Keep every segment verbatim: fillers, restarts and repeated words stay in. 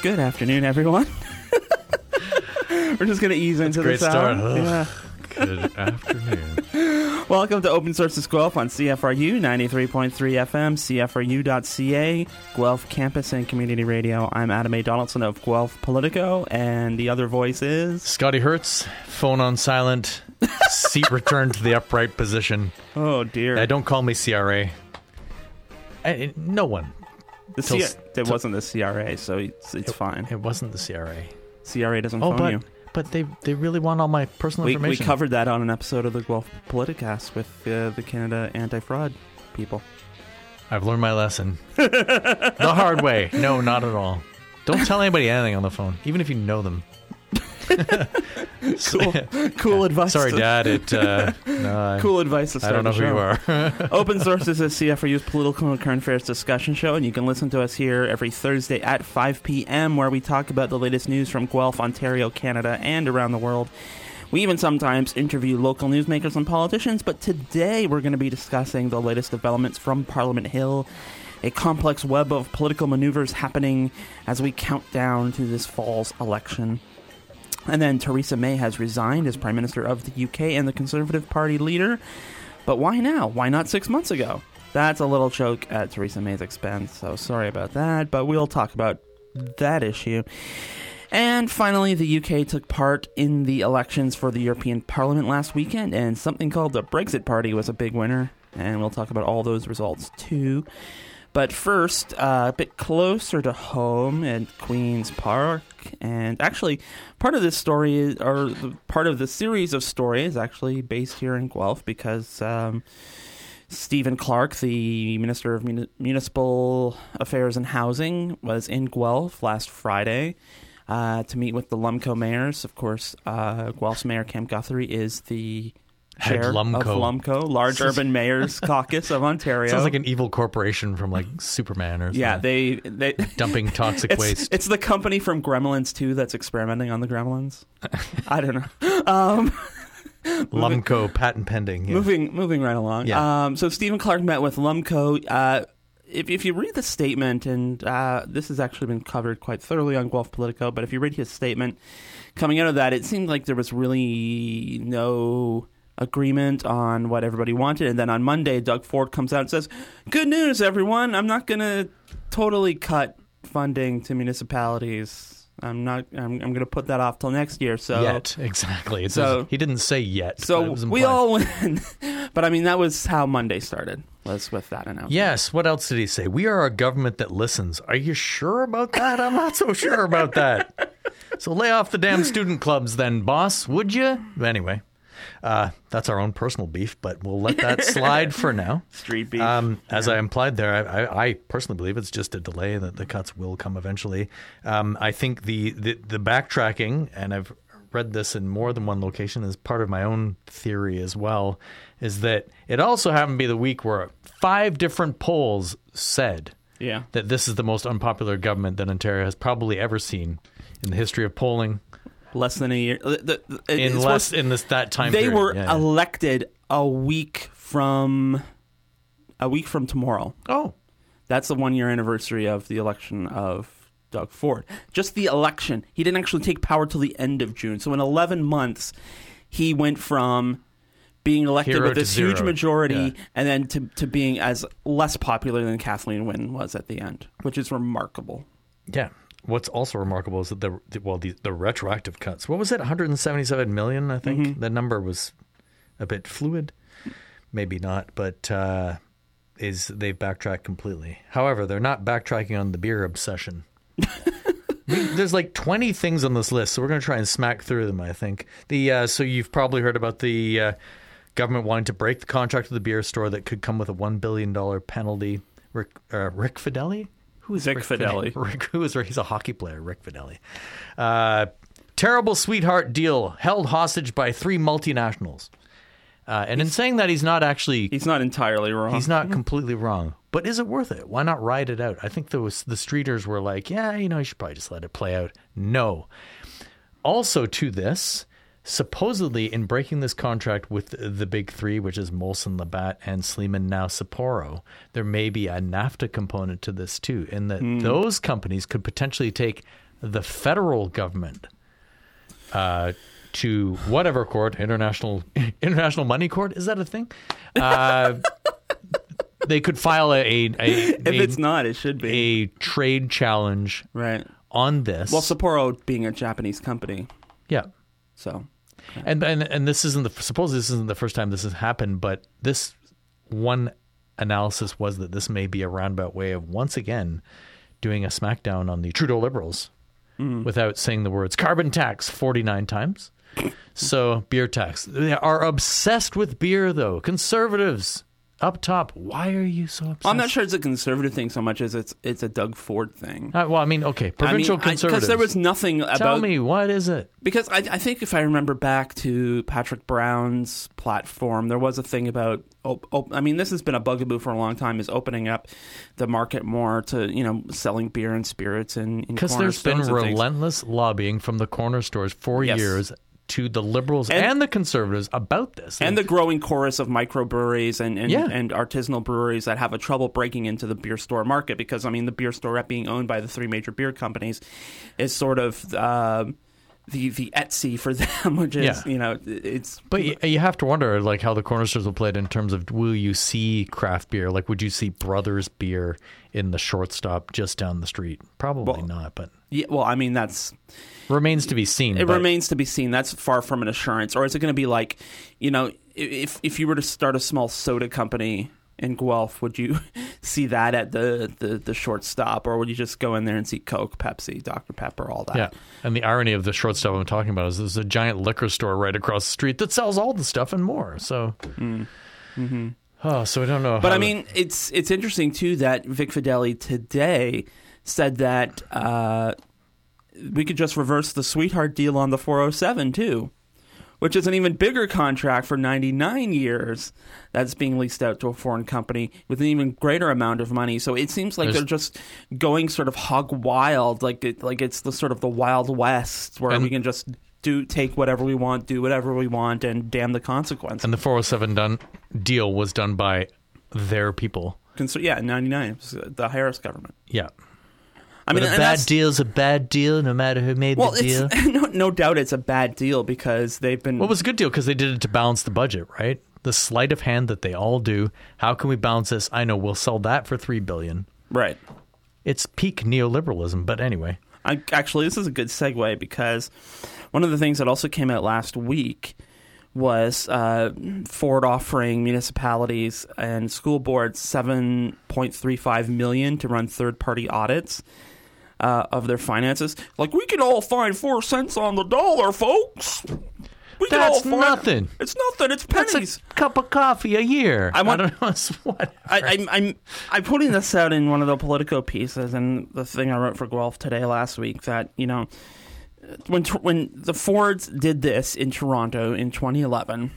Good afternoon, everyone. We're just going to ease into That's the a great sound. start. Yeah. Good afternoon. Welcome to Open Sources Guelph on C F R U ninety-three point three F M, C F R U dot C A, Guelph Campus and Community Radio. I'm Adam A. Donaldson of Guelph Politico, and the other voice is... Scotty Hertz, phone on silent, seat returned to the upright position. Oh, dear. Uh, don't call me C R A. I, no one. The till- C- it wasn't the C R A, so it's, it's it, fine. It wasn't the C R A. C R A doesn't Oh, phone but, you. but they they really want all my personal We, we information. covered that on an episode of the Guelph Politicast with uh, the Canada anti-fraud people. I've learned my lesson. The hard way. No, not at all. Don't tell anybody anything on the phone, even if you know them. Cool, cool advice. Sorry, to- Dad. It. Uh, no, I, Cool advice to I start don't know the who show. you are. Open Sources is C F R U's political and current affairs discussion show, and you can listen to us here every Thursday at five p.m., where we talk about the latest news from Guelph, Ontario, Canada, and around the world. We even sometimes interview local newsmakers and politicians, but today we're going to be discussing the latest developments from Parliament Hill, a complex web of political maneuvers happening as we count down to this fall's election. And then Theresa May has resigned as Prime Minister of the U K and the Conservative Party leader. But why now? Why not six months ago? That's a little joke at Theresa May's expense, so sorry about that, but we'll talk about that issue. And finally, the U K took part in the elections for the European Parliament last weekend, and something called the Brexit Party was a big winner, and we'll talk about all those results too. But first, uh, a bit closer to home at Queen's Park, and actually, part of this story, is, or the, part of the series of stories, is actually based here in Guelph, because um, Stephen Clark, the Minister of Muni- Municipal Affairs and Housing, was in Guelph last Friday uh, to meet with the Lumco mayors. Of course, uh, Guelph's Mayor Cam Guthrie is the Head chair Lumco. of Lumco, Large Urban Mayors Caucus of Ontario. Sounds like an evil corporation from like Superman or something. Yeah, they they dumping toxic it's, waste. It's the company from Gremlins two that's experimenting on the Gremlins. I don't know. Um, Lumco patent pending. Yeah. moving moving right along. Yeah. Um, so Stephen Clark met with Lumco. Uh, if if you read the statement, and uh, this has actually been covered quite thoroughly on Guelph Politico, but if you read his statement coming out of that, it seemed like there was really no agreement on what everybody wanted. And then on Monday, Doug Ford comes out and says, good news, everyone. I'm not going to totally cut funding to municipalities. I'm not. I'm, I'm going to put that off till next year. So Yet, exactly. It's So- he didn't say yet. but So it was we implied. all win. But I mean, that was how Monday started. Was with that announcement. Yes. What else did he say? We are a government that listens. Are you sure about that? I'm not so sure about that. So lay off the damn student clubs, then, boss. Would you? Anyway. Uh, that's our own personal beef, but we'll let that slide for now. Street beef. Um, as Yeah. I implied there, I, I, I personally believe it's just a delay, that the cuts will come eventually. Um, I think the, the, the backtracking, and I've read this in more than one location as part of my own theory as well, is that it also happened to be the week where five different polls said Yeah. that this is the most unpopular government that Ontario has probably ever seen in the history of polling. Less than a year. The, the, it- In it's less what- in this that time They period. were Yeah, yeah. elected a week from a week from tomorrow. Oh, That's the one year anniversary of the election of Doug Ford. Just the election. He didn't actually take power till the end of June. So in eleven months, he went from being elected Hero with to this huge zero. majority Yeah. and then to, to being as less popular than Kathleen Wynne was at the end, which is remarkable. yeah. What's also remarkable is that the, the well the, the retroactive cuts. What was it? one hundred seventy-seven million. I think Mm-hmm. the number was a bit fluid. Maybe not, but uh, is they've backtracked completely. However, they're not backtracking on the beer obsession. We- There's like twenty things on this list, so we're going to try and smack through them. I think the uh, so you've probably heard about the uh, government wanting to break the contract with the beer store that could come with a one billion dollar penalty. Rick, uh, Rick Fideli. Who is Rick Rick Fideli. Rick, who is he's a hockey player, Rick Fideli. Uh, terrible sweetheart deal held hostage by three multinationals. Uh, and in saying that, he's not actually He's not entirely wrong. he's not completely wrong. But is it worth it? Why not ride it out? I think there was the streeters were like, yeah, you know, you should probably just let it play out. No. Also to this, supposedly in breaking this contract with the big three, which is Molson, Labatt, and Sleeman, now Sapporo, there may be a NAFTA component to this too, in that mm. those companies could potentially take the federal government uh, to whatever court, international international money court, is that a thing? Uh, they could file a, a, a if a, it's not, it should be a trade challenge right on this. Well, Sapporo being a Japanese company, yeah. so okay. And and and this isn't the suppose this isn't the first time this has happened, but this one analysis was that this may be a roundabout way of once again doing a smackdown on the Trudeau Liberals mm. without saying the words carbon tax forty-nine times. So beer tax. They are obsessed with beer, though. Conservatives up top. Why are you so obsessed? I'm not sure it's a conservative thing so much as it's it's a Doug Ford thing. Uh, well, I mean, okay, provincial I mean, conservatives. Because there was nothing about... Tell me, what is it? Because I, I think if I remember back to Patrick Brown's platform, there was a thing about... Op, op, I mean, this has been a bugaboo for a long time, is opening up the market more to, you know, selling beer and spirits in, in Because there's been corner stores and things. relentless lobbying from the corner stores for Yes. years to the Liberals and, And- and the Conservatives about this. And the growing chorus of microbreweries and, and, Yeah. and artisanal breweries that have a trouble breaking into the beer store market because, I mean, the beer store being owned by the three major beer companies is sort of um, the the Etsy for them, which is, Yeah. you know, it's... But you, you have to wonder, like, how the corner stores will play it in terms of will you see craft beer? Like, would you see Brothers Beer in the shortstop just down the street? Probably Well, not, but Yeah, well, I mean, that's... remains to be seen. It but remains to be seen. That's far from an assurance. Or is it going to be like, you know, if if you were to start a small soda company in Guelph, would you see that at the, the, the shortstop? Or would you just go in there and see Coke, Pepsi, Doctor Pepper, all that? Yeah, and the irony of the shortstop I'm talking about is there's a giant liquor store right across the street that sells all the stuff and more. So, Mm. Mm-hmm. oh, so I don't know. But how I mean, it's it's interesting, too, that Vic Fideli today said that uh, we could just reverse the sweetheart deal on the four oh seven, too, which is an even bigger contract for ninety-nine years that's being leased out to a foreign company with an even greater amount of money. So it seems like There's- they're just going sort of hog wild, like it, like it's the sort of the Wild West where And- we can just do take whatever we want, do whatever we want, and damn the consequences. and the four oh seven done deal was done by their people. Cons- yeah, in ninety-nine, it was the Harris government. Yeah. I mean, but a and bad that's- deal's a bad deal, no matter who made Well, the deal. it's, no, no doubt it's a bad deal because they've been... Well, it was a good deal because they did it to balance the budget, right? The sleight of hand that they all do. How can we balance this? I know we'll sell that for three billion dollars. Right. It's peak neoliberalism, but anyway. I, actually, this is a good segue because one of the things that also came out last week was uh, Ford offering municipalities and school boards seven point three five million dollars to run third-party audits uh, of their finances. Like, we can all find four cents on the dollar, folks. We can That's all find, nothing. It's nothing. It's That's pennies. a cup of coffee a year. I want- I don't know. It's what. I, I'm, I'm I'm putting this out in one of the Politico pieces and the thing I wrote for Guelph Today last week that, you know, when when the Fords did this in Toronto in twenty eleven,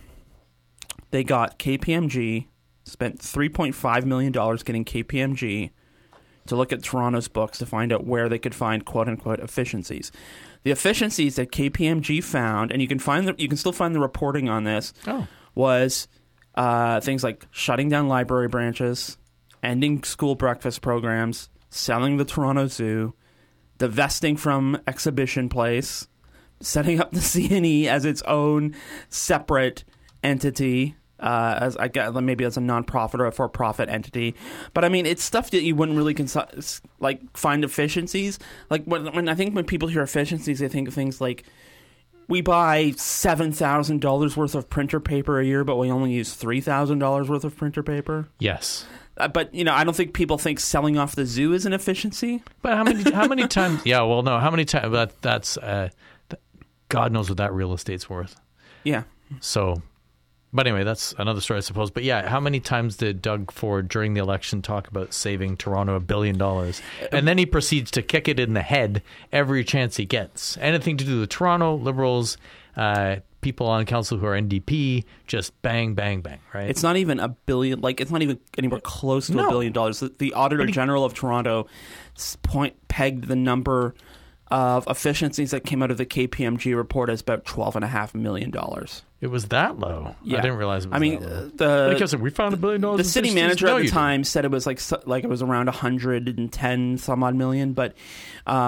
they got K P M G, spent three point five million dollars getting K P M G to look at Toronto's books to find out where they could find quote-unquote efficiencies. The efficiencies that K P M G found, and you can find the, you can still find the reporting on this, Oh. was uh, things like shutting down library branches, ending school breakfast programs, selling the Toronto Zoo, divesting from Exhibition Place, setting up the C N E as its own separate entity, uh, as I guess maybe as a nonprofit or a for-profit entity. But I mean, it's stuff that you wouldn't really cons- like find efficiencies. Like when, when I think when people hear efficiencies, they think of things like we buy seven thousand dollars worth of printer paper a year, but we only use three thousand dollars worth of printer paper. Yes. Uh, but, you know, I don't think people think selling off the zoo is an efficiency. But how many how many times? Yeah, well, no. How many times? That that's uh, th- God knows what that real estate's worth. Yeah. So, but anyway, that's another story, I suppose. But yeah, how many times did Doug Ford during the election talk about saving Toronto a billion dollars, and then he proceeds to kick it in the head every chance he gets? Anything to do with Toronto Liberals, uh, people on council who are N D P, just bang, bang, bang. Right? It's not even a billion, like, it's not even anywhere close to No. a billion dollars. The, the Auditor he- General of Toronto s- point pegged the number of efficiencies that came out of the K P M G report as about twelve and a half million dollars. It was that low. Yeah. I didn't realize it was I mean, that low. uh, the Because we found a billion dollars. the in city efficiencies. manager No, at the you time said it was like so- like it was around one hundred ten some odd million, but um,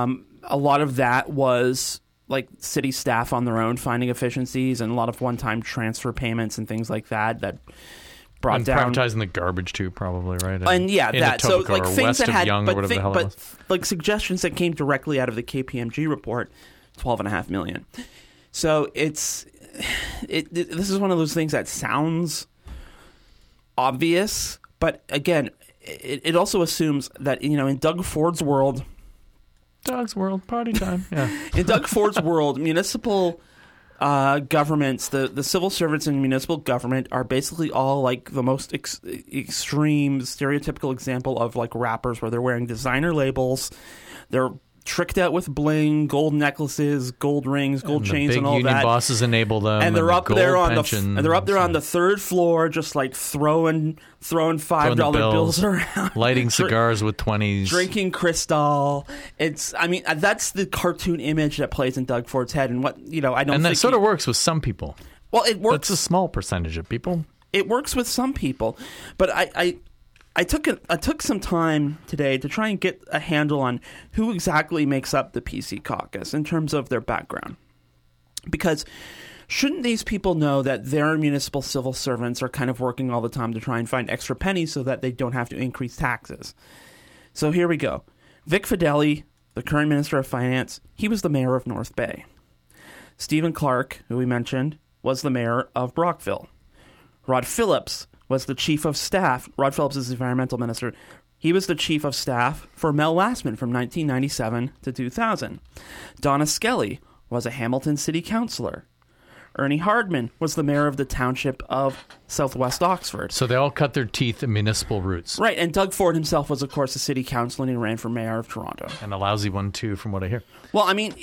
a lot of that was like city staff on their own finding efficiencies, and a lot of one-time transfer payments and things like that that brought and down privatizing the garbage too, probably, right? And, and yeah, in that so Etobicoke like or things west that of had, Yonge or but, whatever think, the hell it but was. like suggestions that came directly out of the K P M G report, twelve and a half million. So it's it, it. This is one of those things that sounds obvious, but again, it, it also assumes that, you know, in Doug Ford's world, Doug's world, party time. Yeah. in Doug Ford's world, municipal uh, governments, the, the civil servants in municipal government are basically all like the most ex- extreme, stereotypical example of like rappers, where they're wearing designer labels, they're tricked out with bling, gold necklaces, gold rings, gold and chains, the big and all union that. bosses enable them, and they're and up the there on pensions, the and they're up there on the third floor, just like throwing throwing five dollar bills, bills around, lighting cigars with twenties, drinking Cristal. It's, I mean, that's the cartoon image that plays in Doug Ford's head, and what you know, I don't. And that think sort he, of works with some people. Well, it works. That's a small percentage of people. It works with some people, but I. I I took a, I took some time today to try and get a handle on who exactly makes up the P C caucus in terms of their background. Because shouldn't these people know that their municipal civil servants are kind of working all the time to try and find extra pennies so that they don't have to increase taxes? So here we go. Vic Fedeli, the current Minister of Finance, he was the mayor of North Bay. Stephen Clark, who we mentioned, was the mayor of Brockville. Rod Phillips was the chief of staff. Rod Phillips is the environmental minister. He was the chief of staff for Mel Lastman from nineteen ninety-seven to two thousand. Donna Skelly was a Hamilton city councillor. Ernie Hardman was the mayor of the township of Southwest Oxford. So they all cut their teeth in municipal routes. Right, and Doug Ford himself was, of course, a city councillor, and he ran for mayor of Toronto. And a lousy one, too, from what I hear. Well, I mean,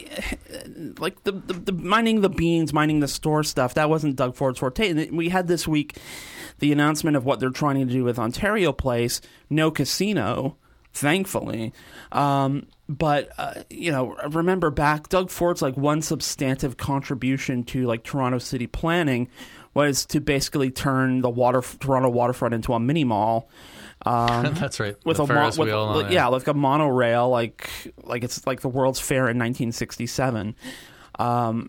like the, the, the mining the beans, mining the store stuff, that wasn't Doug Ford's forte. And we had this week the announcement of what they're trying to do with Ontario Place, no casino, thankfully. Um, but, uh, you know, remember back, Doug Ford's like one substantive contribution to like Toronto city planning was to basically turn the water Toronto waterfront into a mini mall. Um, That's right. With the a Ferris with, wheel. with, yeah, like a monorail, like like it's like the World's Fair in nineteen sixty-seven. Um,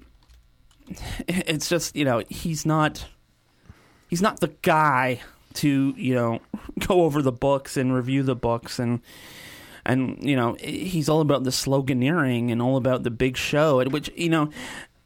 it's just, you know, he's not he's not the guy to, you know, go over the books and review the books, and and you know, he's all about the sloganeering and all about the big show, at which, you know,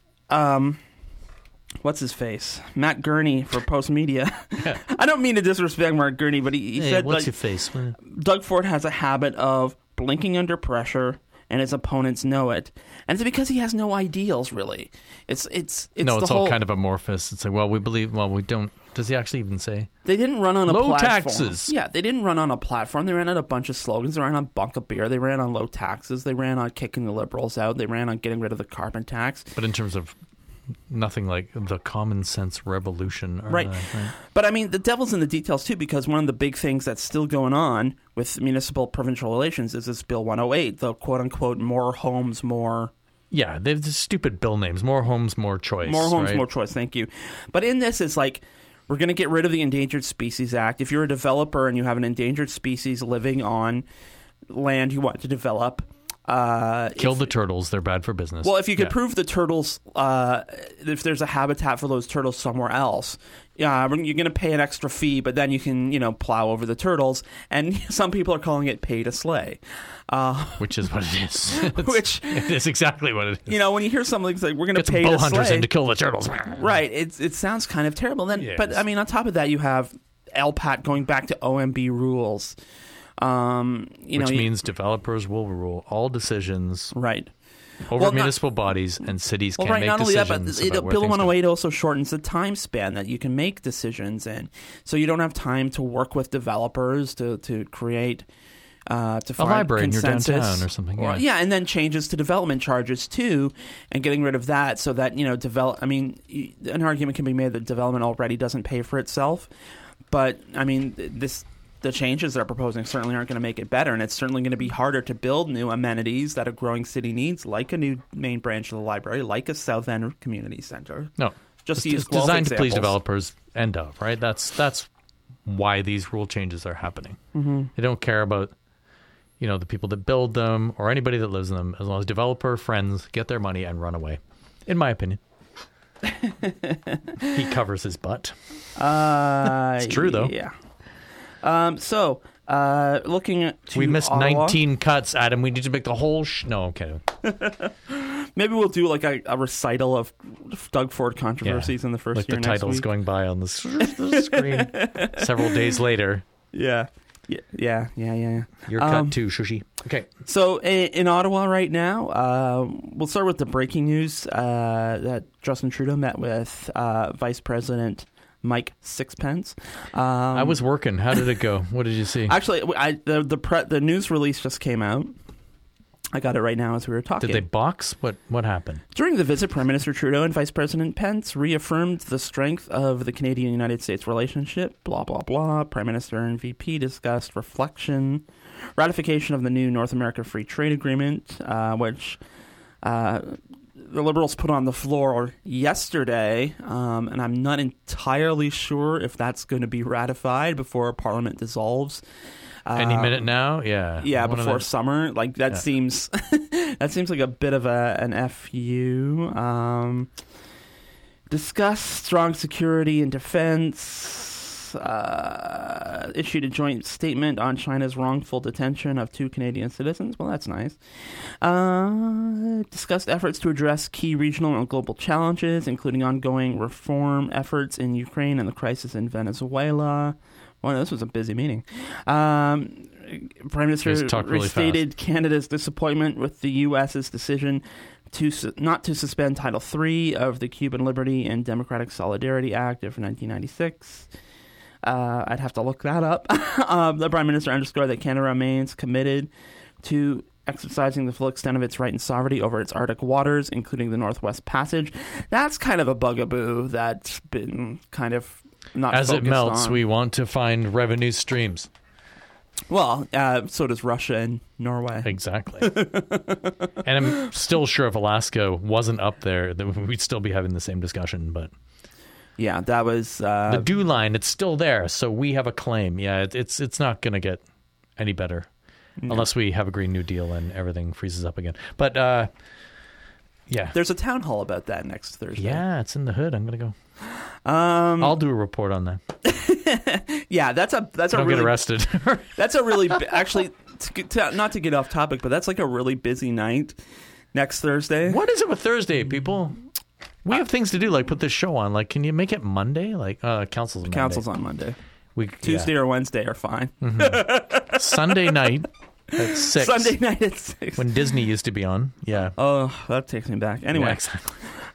um. What's his face? Matt Gurney for Post Media. Yeah. I don't mean to disrespect Mark Gurney, but he, he hey, said, what's like, your face? Doug Ford has a habit of blinking under pressure, and his opponents know it. And it's because he has no ideals, really. It's it's it's no, the it's whole, all kind of amorphous. It's like, well, we believe. Well, we don't. Does he actually even say? They didn't run on a low platform. taxes? Yeah, they didn't run on a platform. They ran on a bunch of slogans. They ran on bunk of beer. They ran on low taxes. They ran on kicking the Liberals out. They ran on getting rid of the carbon tax. But in terms of nothing like the common sense revolution. Or right. That, right. But I mean, the devil's in the details too, because one of the big things that's still going on with municipal provincial relations is this Bill one oh eight, the quote unquote more homes, more. Yeah, they have the stupid bill names. More homes, more choice. More homes, right? more choice. Thank you. But in this, it's like, we're going to get rid of the Endangered Species Act. If you're a developer and you have an endangered species living on land you want to develop, Uh, Kill if, the turtles. They're bad for business. Well, if you could yeah. prove the turtles, uh, if there's a habitat for those turtles somewhere else, yeah, you're going to pay an extra fee, but then you can, you know, plow over the turtles. And some people are calling it pay to slay. Uh, which is what it is. which it is exactly what it is. You know, when you hear something like, we're going to Get pay some bow to hunters slay. in to kill the turtles. Right. It, it sounds kind of terrible. Then, yes. But, I mean, on top of that, you have L P A T going back to O M B rules. Um, you Which know, means you, developers will rule all decisions right. over well, municipal not, bodies, and cities well, can right, make not decisions only that, but about it, where Bill things one oh eight go. also shortens the time span that you can make decisions in. So you don't have time to work with developers to, to create uh, to a find library consensus. in your downtown or something. Yeah. Or, yeah, and then changes to development charges too, and getting rid of that so that, you know, develop. I mean, an argument can be made that development already doesn't pay for itself, but I mean this. The changes they're proposing certainly aren't going to make it better, and it's certainly going to be harder to build new amenities that a growing city needs, like a new main branch of the library, like a South End Community Center. No, just it's, use it's designed examples. to please developers. End of right. That's that's why these rule changes are happening. Mm-hmm. They don't care about you know, the people that build them or anybody that lives in them, as long as developer friends get their money and run away, in my opinion. He covers his butt. Uh, it's true, though. Yeah. Um, so, uh, looking at we missed Ottawa, nineteen cuts, Adam. We need to make the whole. Sh- no, okay. Maybe we'll do like a, a recital of Doug Ford controversies yeah. in the first like year the next titles week. going by on the, s- the screen several days later. Yeah. Yeah, yeah, yeah, yeah. Your um, cut too, Shushi. Okay. So in, in Ottawa right now, uh, we'll start with the breaking news uh, that Justin Trudeau met with uh, Vice President Mike Sixpence. Um, I was working. How did it go? What did you see? Actually, I, the the, pre, the news release just came out. I got it right now as we were talking. Did they box? What What happened? During the visit, Prime Minister Trudeau and Vice President Pence reaffirmed the strength of the Canadian-United States relationship, blah, blah, blah. Prime Minister and V P discussed reflection, ratification of the new North America Free Trade Agreement, uh, which uh, the Liberals put on the floor yesterday, um, and I'm not entirely sure if that's going to be ratified before Parliament dissolves. Any Um, minute now? Yeah. Yeah, One of before the- summer. Like that Yeah. seems that seems like a bit of a an F U. Um, discuss strong security and defense. Uh, issued a joint statement on China's wrongful detention of two Canadian citizens. Well, that's nice. Uh, discussed efforts to address key regional and global challenges, including ongoing reform efforts in Ukraine and the crisis in Venezuela. Well, this was a busy meeting. Um, Prime Minister Just talk really restated Canada's disappointment with the U S's decision to su- not to suspend Title three of the Cuban Liberty and Democratic Solidarity Act of nineteen ninety-six. Uh, I'd have to look that up. um, the Prime Minister underscored that Canada remains committed to exercising the full extent of its right and sovereignty over its Arctic waters, including the Northwest Passage. That's kind of a bugaboo that's been kind of not As it focused melts, on. we want to find revenue streams. Well, uh, so does Russia and Norway. Exactly. And I'm still sure if Alaska wasn't up there, that we'd still be having the same discussion. But Yeah, that was... Uh, the dew line, it's still there, so we have a claim. Yeah, it, it's it's not going to get any better no. unless we have a Green New Deal and everything freezes up again. But, uh, yeah. There's a town hall about that next Thursday. Yeah, it's in the hood. I'm going to go. Um, I'll do a report on that. yeah, that's a that's Don't a really get arrested. that's a really bu- actually to, get- to, not to get off topic, but that's like a really busy night next Thursday. What is it with Thursday, people? We have things to do, like put this show on. Like, can you make it Monday? Like, uh, council's Monday. Council's on Monday. We, Tuesday or Wednesday are fine. yeah. Sunday night at six. Sunday night at six. When Disney used to be on. Yeah. Oh, that takes me back. Anyway, Yeah, exactly.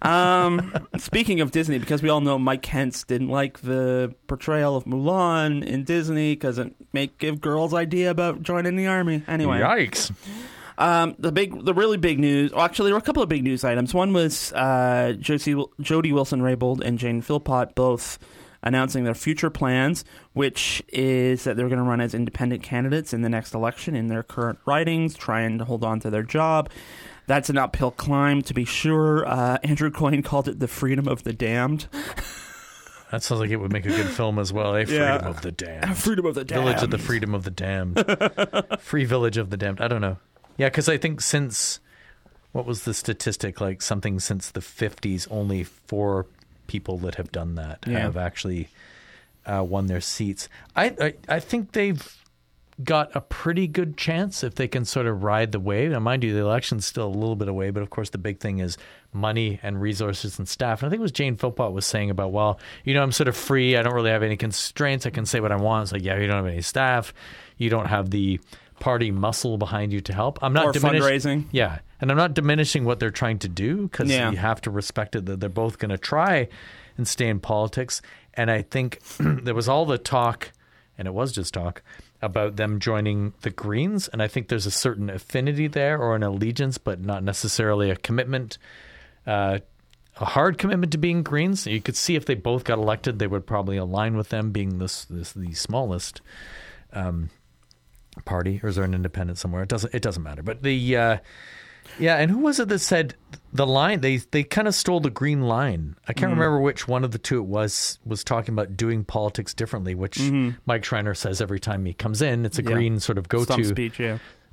um, speaking of Disney, because we all know Mike Kentz didn't like the portrayal of Mulan in Disney because it make give girls idea about joining the army. Anyway, Yikes. Um, the big, the really big news. Well, actually, there were a couple of big news items. One was uh, Josie, Jody Wilson-Raybould and Jane Philpott both announcing their future plans, which is that they're going to run as independent candidates in the next election in their current ridings, trying to hold on to their job. That's an uphill climb, to be sure. Uh, Andrew Coyne called it the freedom of the damned. That sounds like it would make a good film as well. Eh? Freedom Yeah. of the Damned. Freedom of the damned. Village of the Freedom of the Damned. Free Village of the Damned. I don't know. Yeah, because I think since, what was the statistic? Like something since the fifties, only four people that have done that Yeah. have actually uh, won their seats. I, I I think they've got a pretty good chance if they can sort of ride the wave. Now, mind you, the election's still a little bit away, but of course the big thing is money and resources and staff. And I think it was Jane Philpott was saying about, well, you know, I'm sort of free. I don't really have any constraints. I can say what I want. It's like, yeah, you don't have any staff. You don't have the party muscle behind you to help. I'm not Or diminish- fundraising. Yeah. And I'm not diminishing what they're trying to do because Yeah. you have to respect it that they're both going to try and stay in politics. And I think there was all the talk, and it was just talk, about them joining the Greens. And I think there's a certain affinity there or an allegiance, but not necessarily a commitment, uh, a hard commitment to being Greens. You could see if they both got elected, they would probably align with them being this, this the smallest um, party. Or is there an independent somewhere? It doesn't, it doesn't matter. But the... Uh, Yeah, and who was it that said the line? They they kind of stole the green line. I can't mm. remember which one of the two it was was talking about doing politics differently, which mm-hmm. Mike Schreiner says every time he comes in. It's a yeah. green sort of go-to Stump speech, yeah.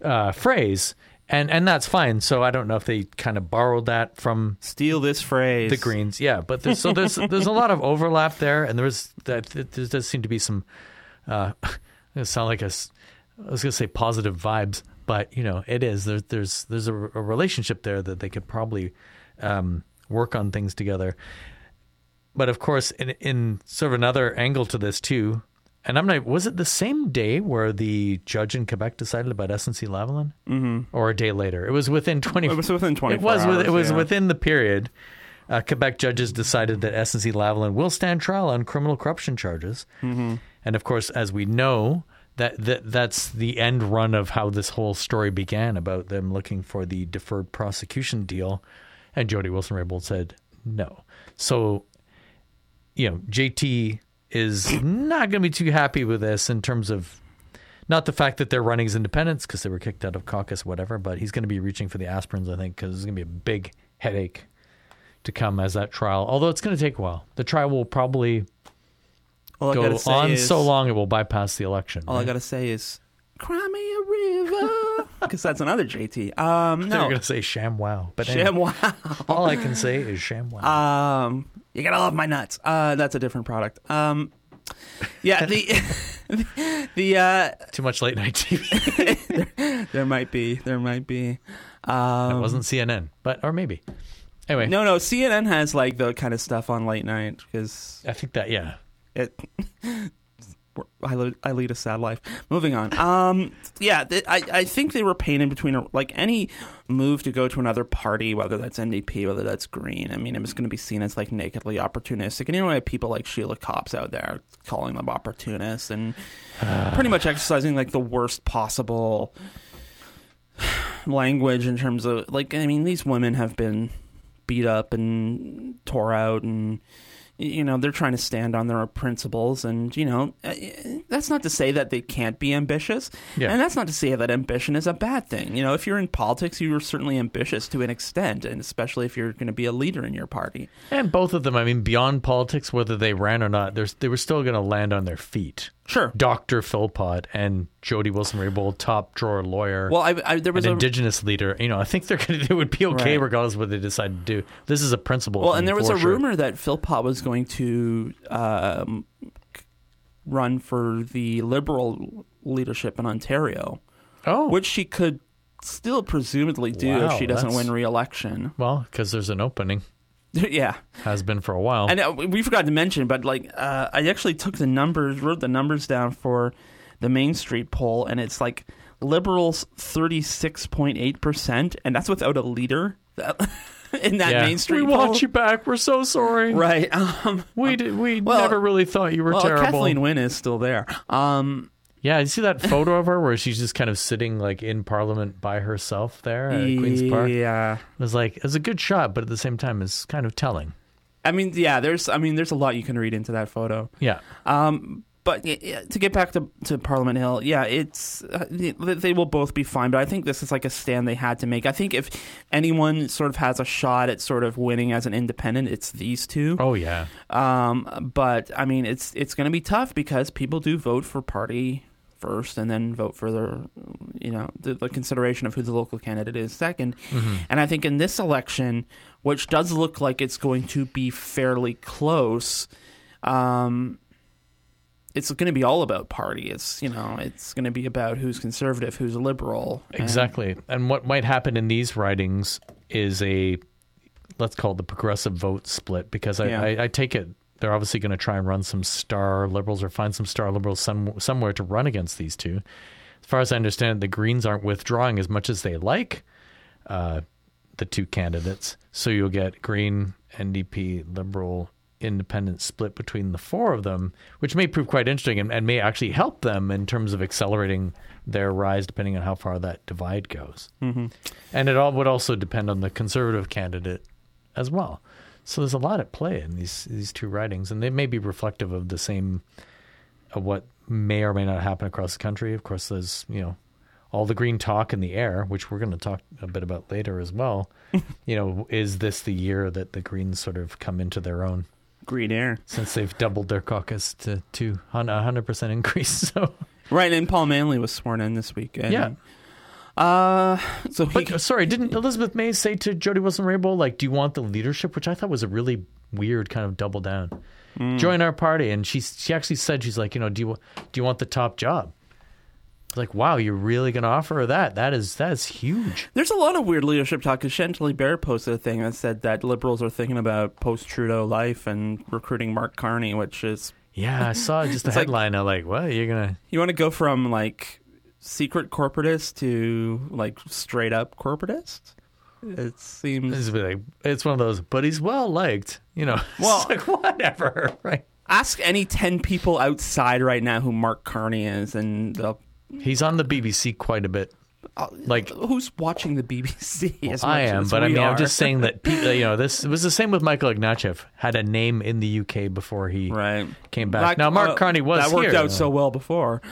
uh, phrase. And and that's fine. So I don't know if they kind of borrowed that from steal this phrase, the Greens. Yeah, but there's, so there's there's a lot of overlap there, and there was that there does seem to be some. Uh, it sound like a, I was going to say positive vibes, but you know it is. There's there's there's a, a relationship there that they could probably um, work on things together. But of course, in in sort of another angle to this too. And I'm not. Was it the same day where the judge in Quebec decided about S N C Lavalin, mm-hmm. or a day later? It was within twenty. It was within twenty. It was. Hours, it was yeah. within the period. Uh, Quebec judges decided that S N C Lavalin will stand trial on criminal corruption charges, mm-hmm. and of course, as we know, that, that that's the end run of how this whole story began about them looking for the deferred prosecution deal, and Jody Wilson-Raybould said no. So, you know, J T is not going to be too happy with this in terms of not the fact that they're running as independents because they were kicked out of caucus, whatever, but he's going to be reaching for the aspirins, I think, because there's going to be a big headache to come as that trial, although it's going to take a while. The trial will probably all go on is, so long it will bypass the election. All right? I got to say is, cry me a river, because that's another J T. Um, no. You're going to say ShamWow. But ShamWow. Anyway, all I can say is ShamWow. Um, you got to love my nuts. Uh, that's a different product. Um, yeah, the... the uh, Too much late night T V. there, there might be. There might be. Um, it wasn't C N N, but or maybe. Anyway, no, no. C N N has like the kind of stuff on late night because I think that yeah. It. I lead, I lead a sad life. Moving on. Um, yeah, th- I I think they were painted between a, like any move to go to another party, whether that's N D P, whether that's Green. I mean, it was going to be seen as like nakedly opportunistic, and you know, I have people like Sheila Copps out there calling them opportunists and pretty much exercising like the worst possible language in terms of like. I mean, these women have been beat up and tore out and. You know, they're trying to stand on their principles, and, you know, that's not to say that they can't be ambitious, yeah. and that's not to say that ambition is a bad thing. You know, if you're in politics, you are certainly ambitious to an extent, and especially if you're going to be a leader in your party. And both of them, I mean, beyond politics, whether they ran or not, they were still going to land on their feet. Sure. Doctor Philpott and Jody Wilson-Raybould, top drawer lawyer. Well, I, I there was an a indigenous leader. You know, I think they're going to. It would be okay right. regardless of what they decide to do. This is a principle. Well, and there was a sure. rumor that Philpott was going to um, run for the Liberal leadership in Ontario. Oh, which she could still presumably do wow, if she doesn't that's... win re-election. Well, because there's an opening. Yeah. Has been for a while. And uh, we forgot to mention, but like uh, I actually took the numbers, wrote the numbers down for the Main Street poll, and it's like Liberals thirty-six point eight percent, and that's without a leader in that yeah. Main Street we poll. We want you back. We're so sorry. Right. Um, we did, we well, never really thought you were well, terrible. Kathleen Wynne is still there. Um Yeah, you see that photo of her where she's just kind of sitting like in Parliament by herself there at Queen's Park? Yeah. It was like, it was a good shot, but at the same time, it's kind of telling. I mean, yeah, there's I mean, there's a lot you can read into that photo. Yeah. Um, but yeah, to get back to, to Parliament Hill, yeah, it's uh, they will both be fine, but I think this is like a stand they had to make. I think if anyone sort of has a shot at sort of winning as an independent, it's these two. Oh, yeah. Um, but, I mean, it's it's going to be tough because people do vote for party first and then vote for the, you know, the, the consideration of who the local candidate is second. Mm-hmm. And I think in this election, which does look like it's going to be fairly close, um, it's going to be all about party. It's, you know, it's going to be about who's conservative, who's liberal. And exactly. And what might happen in these ridings is a, let's call it the progressive vote split, because I, yeah. I, I take it they're obviously going to try and run some star liberals or find some star liberals some, somewhere to run against these two. As far as I understand, the Greens aren't withdrawing as much as they like uh, the two candidates. So you'll get Green, N D P, Liberal, Independent split between the four of them, which may prove quite interesting and, and may actually help them in terms of accelerating their rise, depending on how far that divide goes. Mm-hmm. And it all would also depend on the Conservative candidate as well. So there's a lot at play in these these two ridings, and they may be reflective of the same of what may or may not happen across the country. Of course, there's, you know, all the green talk in the air, which we're going to talk a bit about later as well. You know, is this the year that the Greens sort of come into their own? Green air. Since they've doubled their caucus to, to one hundred percent increase. So right, and Paul Manley was sworn in this week. And, yeah. Uh, so he, But, sorry, didn't Elizabeth May say to Jody Wilson-Raybould, like, do you want the leadership? Which I thought was a really weird kind of double down. Mm. Join our party. And she she actually said, she's like, you know, do you, do you want the top job? Like, wow, you're really going to offer her that? That is that is huge. There's a lot of weird leadership talk, because Chantilly Bear posted a thing that said that Liberals are thinking about post-Trudeau life and recruiting Mark Carney, which is... Yeah, I saw just the headline. Like, I'm like, what? You're going to... You want to go from, like... secret corporatist to like straight up corporatist? It seems it's, like, it's one of those, but he's well liked, you know. Well, it's like whatever, right? Ask any ten people outside right now who Mark Carney is, and they'll... he's on the B B C quite a bit. Like, who's watching the B B C? Well, as I much am, as but I we mean, are. I'm just saying that people, you know, this it was the same with Michael Ignatieff. Had a name in the U K before he right. came back. Like, now, Mark uh, Carney was that worked here. out so well before.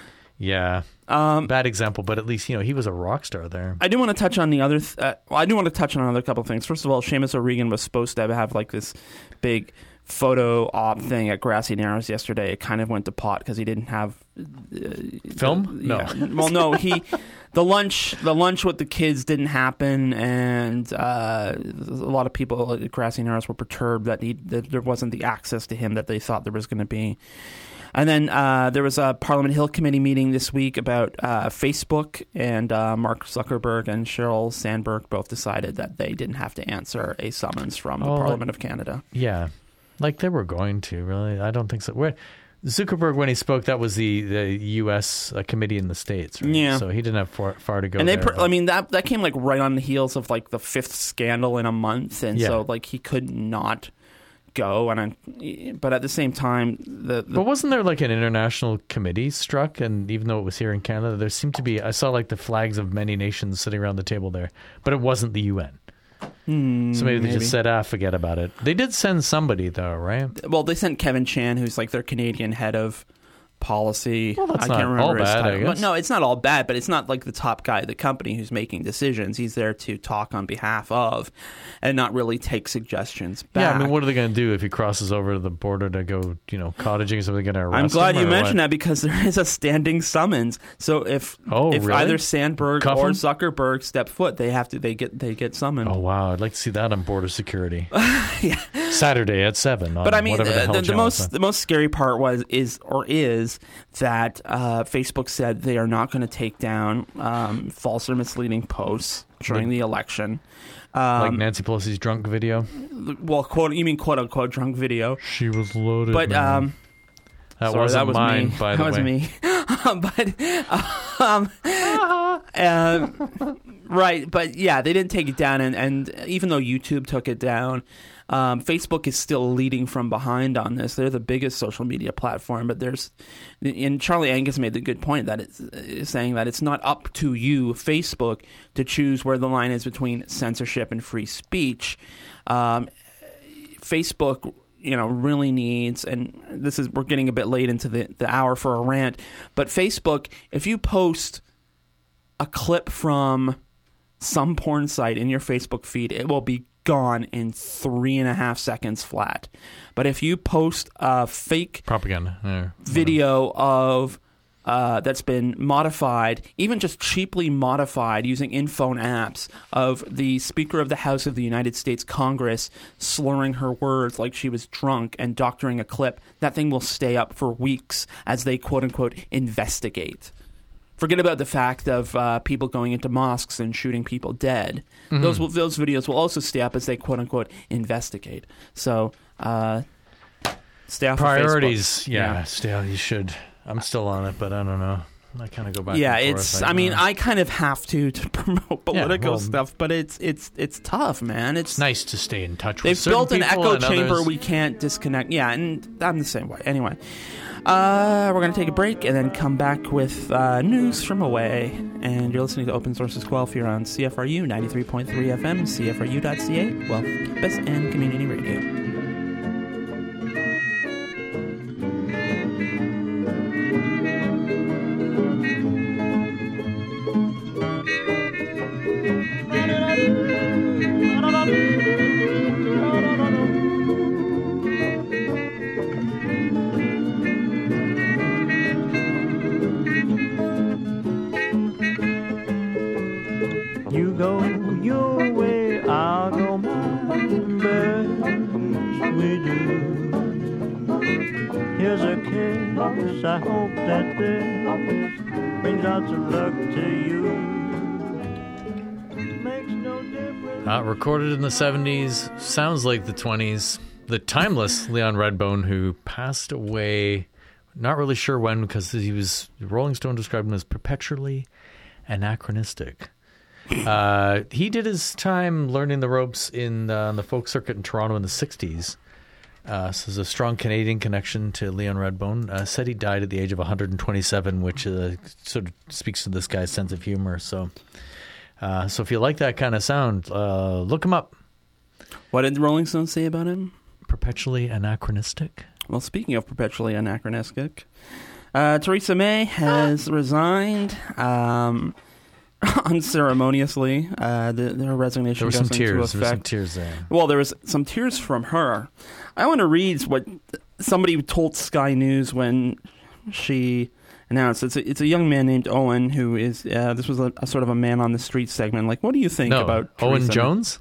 Yeah. Um, Bad example, but at least, you know, he was a rock star there. I do want to touch on the other... Th- uh, well, I do want to touch on another couple of things. First of all, Seamus O'Regan was supposed to have like this big photo op thing at Grassy Narrows yesterday. It kind of went to pot because he didn't have... Uh, Film? The, no. Yeah. Well, no, he... The lunch the lunch with the kids didn't happen, and uh, a lot of people at Grassy Narrows were perturbed that, he, that there wasn't the access to him that they thought there was going to be. And then uh, there was a Parliament Hill Committee meeting this week about uh, Facebook, and uh, Mark Zuckerberg and Sheryl Sandberg both decided that they didn't have to answer a summons from the oh, Parliament of Canada. Yeah, like they were going to, really. I don't think so. Where, Zuckerberg, when he spoke, that was the, the U S uh, committee in the States, right? Yeah. So he didn't have far, far to go And they, there, pr- I mean, that that came like right on the heels of like the fifth scandal in a month, and Yeah. so like he could not go. And I, but at the same time, the, the But wasn't there like an international committee struck? And even though it was here in Canada, there seemed to be, I saw like the flags of many nations sitting around the table there, but it wasn't the U N. Hmm, So maybe they maybe. just said, ah, forget about it. They did send somebody though, right? Well, they sent Kevin Chan, who's like their Canadian head of policy. Well, that's I can't not remember all his bad, I title. guess. But no, it's not all bad, but it's not like the top guy at the company who's making decisions. He's there to talk on behalf of and not really take suggestions back. Yeah, I mean, what are they going to do if he crosses over to the border to go, you know, cottaging? Is somebody going to arrest I'm glad him you or mentioned what? that, because there is a standing summons. So if Oh, if really? either Sandberg Cuff or him? Zuckerberg step foot, they have to they get they get summoned. Oh, wow. I'd like to see that on border security. yeah. Saturday at seven. But I mean, whatever the, the, hell the, the channel most it's on. the most scary part was is or is that uh, Facebook said they are not going to take down um, false or misleading posts during the election. Um, Like Nancy Pelosi's drunk video. well, quote you mean quote unquote drunk video? She was loaded. But man. um, that sorry, wasn't that was mine, me. by that the was way. me. but um, uh, right, but yeah, they didn't take it down, and, and even though YouTube took it down, um, Facebook is still leading from behind on this. They're the biggest social media platform, but there's, and Charlie Angus made the good point that it's, it's saying that it's not up to you, Facebook, to choose where the line is between censorship and free speech. Um, Facebook, you know, really needs, and this is, we're getting a bit late into the, the hour for a rant, but Facebook, if you post a clip from some porn site in your Facebook feed, it will be gone in three and a half seconds flat. But if you post a fake Propaganda. Yeah. video of uh, that's been modified, even just cheaply modified using in-phone apps, of the Speaker of the House of the United States Congress slurring her words like she was drunk and doctoring a clip, that thing will stay up for weeks as they quote-unquote investigate. Forget about the fact of uh, people going into mosques and shooting people dead. Mm-hmm. Those will, those videos will also stay up as they quote unquote investigate. So uh, stay off Priorities, of Facebook. yeah, yeah. still you should. I'm still on it, but I don't know. I kind of go back. Yeah, and forth, it's. like, I mean, uh, I kind of have to to promote political well, stuff, but it's it's it's tough, man. It's, it's nice to stay in touch with they've certain built an people echo and chamber others. we can't disconnect. Yeah, and I'm the same way. Anyway, uh, we're gonna take a break and then come back with uh, news from away. And you're listening to Open Sources Guelph here on C F R U ninety-three point three F M, C F R U dot C A, Guelph Campus and Community Radio. Boss, I hope that this brings lots of luck to you. Makes no difference. Uh, recorded in the seventies, sounds like the twenties. The timeless Leon Redbone, who passed away, not really sure when, because he was, Rolling Stone described him as perpetually anachronistic. Uh, he did his time learning the ropes in uh, the folk circuit in Toronto in the sixties. Uh, so there's a strong Canadian connection to Leon Redbone. Uh, said he died at the age of one hundred twenty-seven, which uh, sort of speaks to this guy's sense of humor. So, uh, so if you like that kind of sound, uh, look him up. What did the Rolling Stones say about him? Perpetually anachronistic. Well, speaking of perpetually anachronistic, uh, Theresa May has resigned um, unceremoniously. Uh, the, her resignation There were goes some into tears. There were some effect. tears there. Well, there was some tears from her. I want to read what somebody told Sky News when she announced. It's a, it's a young man named Owen who is. Uh, this was a, a sort of a man on the street segment. Like, what do you think No, about Owen Theresa May? Jones?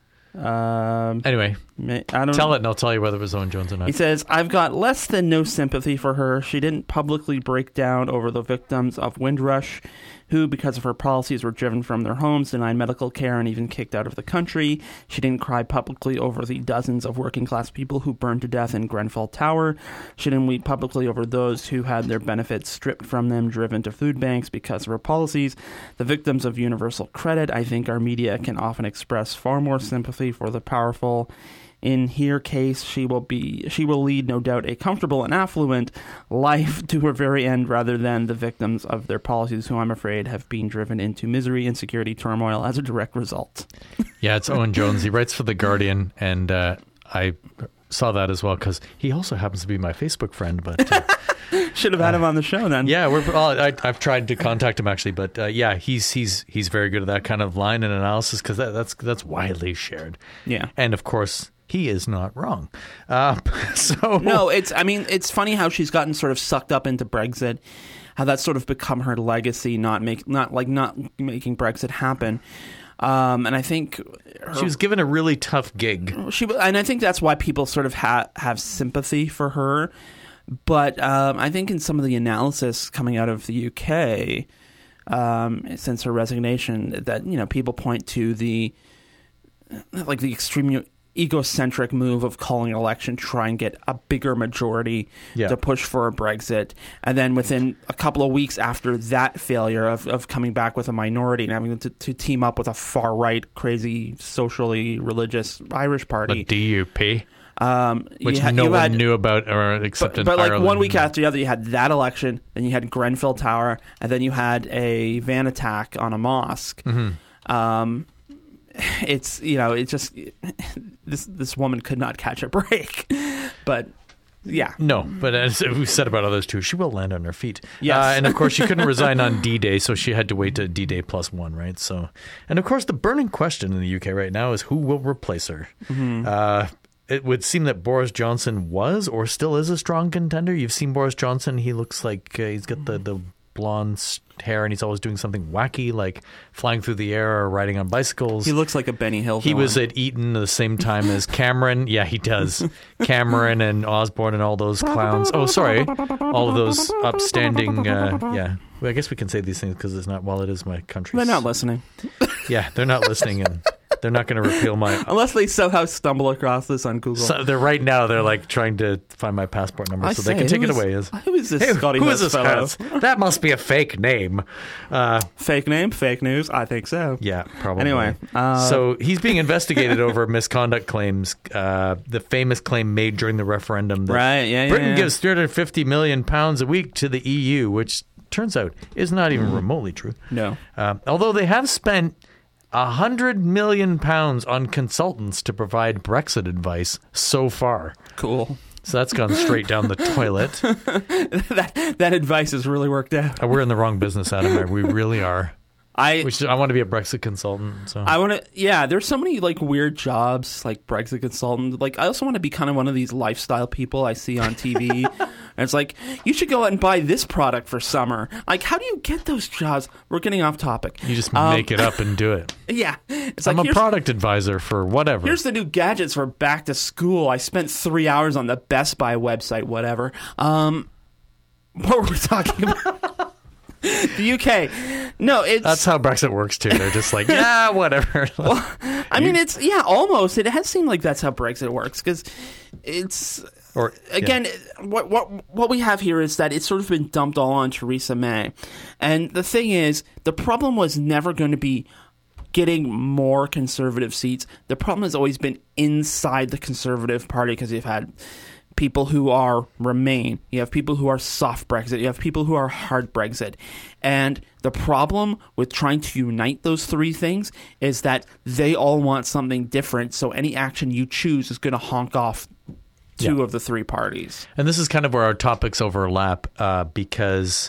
Um, Anyway, May- I don't tell know. it and I'll tell you whether it was Owen Jones or not. He says, I've got less than no sympathy for her. She didn't publicly break down over the victims of Windrush, who, because of her policies, were driven from their homes, denied medical care, and even kicked out of the country. She didn't cry publicly over the dozens of working-class people who burned to death in Grenfell Tower. She didn't weep publicly over those who had their benefits stripped from them, driven to food banks because of her policies. The victims of universal credit. I think our media can often express far more sympathy for the powerful. In her case, she will be she will lead, no doubt, a comfortable and affluent life to her very end, rather than the victims of their policies, who I'm afraid have been driven into misery, insecurity, turmoil as a direct result. Yeah, it's Owen Jones. He writes for The Guardian, and uh, I saw that as well because he also happens to be my Facebook friend. But uh, should have had him on the show then. Yeah, we're. Well, I, I've tried to contact him actually, but uh, yeah, he's he's he's very good at that kind of line and analysis because that, that's that's widely shared. Yeah, and of course, he is not wrong. Uh, so no, it's. I mean, it's funny how she's gotten sort of sucked up into Brexit, how that's sort of become her legacy. Not make, not like not making Brexit happen. Um, and I think her, she was given a really tough gig. She and I think that's why people sort of ha- have sympathy for her. But um, I think in some of the analysis coming out of the U K um, since her resignation, that you know people point to the like the extreme egocentric move of calling an election, try and get a bigger majority yeah. to push for a Brexit, and then within a couple of weeks after that failure of, of coming back with a minority and having to, to team up with a far right, crazy, socially religious Irish party, the D U P. Um, Which had, no one had, knew about or except but, in but like Ireland. one week after the other, you had that election, then you had Grenfell Tower, and then you had a van attack on a mosque. Mm-hmm. Um, it's you know, it's just this this woman could not catch a break. But yeah, no. But as we said about others too, she will land on her feet. Yes, uh, and of course she couldn't resign on D-Day, so she had to wait to D-Day plus one, right? So, and of course the burning question in the U K right now is who will replace her. Mm-hmm. Uh, It would seem that Boris Johnson was or still is a strong contender. You've seen Boris Johnson. He looks like uh, he's got the, the blonde hair and he's always doing something wacky like flying through the air or riding on bicycles. He looks like a Benny Hill He villain. was at Eton at the same time as Cameron. Yeah, he does. Cameron and Osborne and all those clowns. Oh, sorry. All of those upstanding, uh, yeah. Well, I guess we can say these things because it's not, well, it is my country. They're not listening. Yeah, they're not listening and they're not going to repeal my... Unless they somehow stumble across this on Google. So they're right now. They're like trying to find my passport number I so say, they can take who it is- away. As, Who is this hey, Scotty who is Huss this fellow? Huss? That must be a fake name. Uh, Fake name, fake news. I think so. yeah, probably. Anyway, uh, so he's being investigated over misconduct claims. Uh, the famous claim made during the referendum that Right, yeah, yeah, Britain yeah. gives three hundred fifty million pounds a week to the E U, which turns out is not even remotely true. no. Uh, although they have spent a hundred million pounds on consultants to provide Brexit advice so far. Cool. So that's gone straight down the toilet. that that advice has really worked out. Uh, We're in the wrong business, Adam. We really are. I Which I want to be a Brexit consultant. So I want to. Yeah, there's so many like weird jobs, like Brexit consultant. Like I also want to be kind of one of these lifestyle people I see on T V. And it's like, you should go out and buy this product for summer. Like, how do you get those jobs? We're getting off topic. you just Um, make it up and do it. Yeah, it's I'm like a here's, product advisor for whatever. here's the new gadgets for back to school. I spent three hours on the Best Buy website. Whatever. Um, what were we talking about? The U K. No, it's... That's how Brexit works, too. They're just like, yeah, whatever. Well, I mean, it's... Yeah, almost. It has seemed like that's how Brexit works, because it's... Or Again, yeah. what what what we have here is that it's sort of been dumped all on Theresa May. And the thing is, the problem was never going to be getting more conservative seats. The problem has always been inside the Conservative Party, because you've had people who are Remain, you have people who are soft Brexit, you have people who are hard Brexit. And the problem with trying to unite those three things is that they all want something different, so any action you choose is going to honk off two yeah. of the three parties. And this is kind of where our topics overlap, uh, because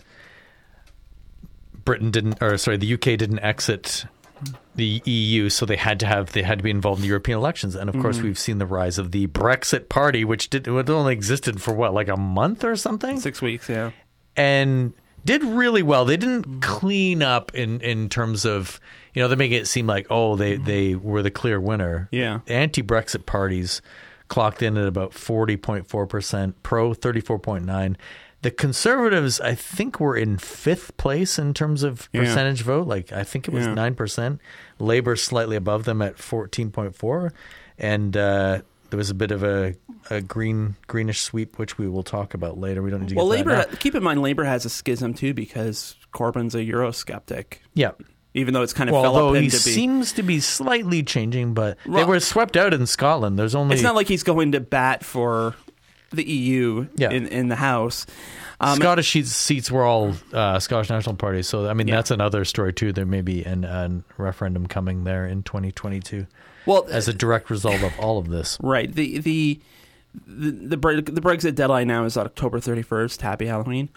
Britain didn't, or sorry, the U K didn't exit the E U, so they had to have they had to be involved in the European elections. And of course, Mm-hmm. we've seen the rise of the Brexit Party, which did it only existed for what, like a month or something, Six weeks, yeah. and did really well. They didn't clean up in in terms of, you know, they're making it seem like, oh, they they were the clear winner. Yeah. Anti-Brexit parties clocked in at about forty point four percent, pro thirty-four point nine. The Conservatives, I think, were in fifth place in terms of Yeah. percentage vote. Like, I think it was Yeah. nine percent. Labour slightly above them at fourteen point four. And uh, there was a bit of a, a green greenish sweep, which we will talk about later. We don't need to get Well, to Labour, that now. keep in mind, Labour has a schism too, because Corbyn's a Eurosceptic, Yeah. even though it's kind of Well, fell although up he into be. seems to be slightly changing, but they Well- were swept out in Scotland. There's only It's not like he's going to bat for the E U Yeah. in, in the House. Um, Scottish seats, seats were all uh, Scottish National Party. So, I mean, Yeah. that's another story, too. There may be an, an referendum coming there in twenty twenty-two well, as a direct result of all of this. right. The the the the, Bre- the Brexit deadline now is October thirty-first. Happy Halloween.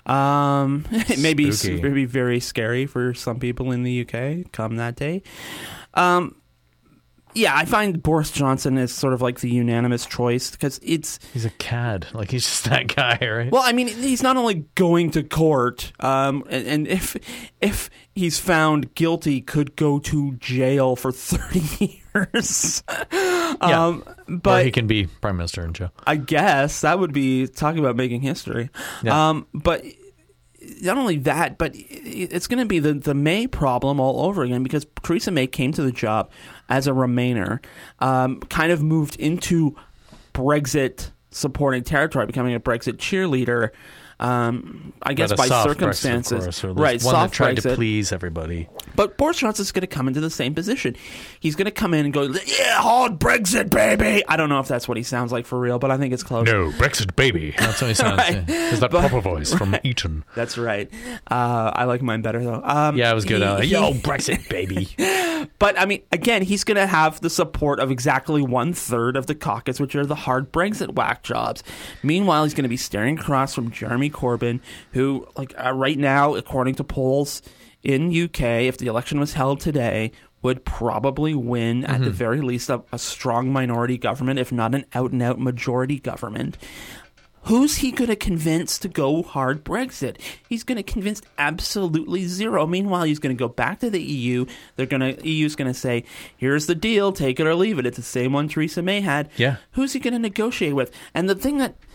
Um, it may be, Spooky. may be very scary for some people in the U K come that day. Um, yeah, I find Boris Johnson is sort of like the unanimous choice, because it's... He's a cad. Like, he's just that guy, right? Well, I mean, he's not only going to court, um, and, and if if he's found guilty, could go to jail for thirty years. um, or but he can be prime minister in jail. I guess that would be talking about making history. Yeah. Um, but not only that, but it's going to be the, the May problem all over again, because Theresa May came to the job as a Remainer, um, kind of moved into Brexit supporting territory, becoming a Brexit cheerleader. Um, I guess But a by soft circumstances, Brexit, of course, or right? one Soft that tried Brexit. to please everybody. But Boris Johnson's going to come into the same position. He's going to come in and go, "Yeah, hard Brexit, baby." I don't know if that's what he sounds like for real, but I think it's close. No, Brexit baby. That's what he sounds Right. like. There's that But- proper voice from Eton. That's right. Uh, I like mine better though. Um, Yeah, it was good. he- Uh, he- Yo, Brexit baby. But I mean, again, he's going to have the support of exactly one third of the caucus, which are the hard Brexit whack jobs. Meanwhile, he's going to be staring across from Jeremy Corbyn, who, like uh, right now, according to polls in U K, if the election was held today, would probably win at the very least a, a strong minority government, if not an out and out majority government. Who's he going to convince to go hard Brexit? He's going to convince absolutely zero. Meanwhile, he's going to go back to the E U. They're going to E U's going to say, "Here's the deal, take it or leave it." It's the same one Theresa May had. Yeah. Who's he going to negotiate with? And the thing that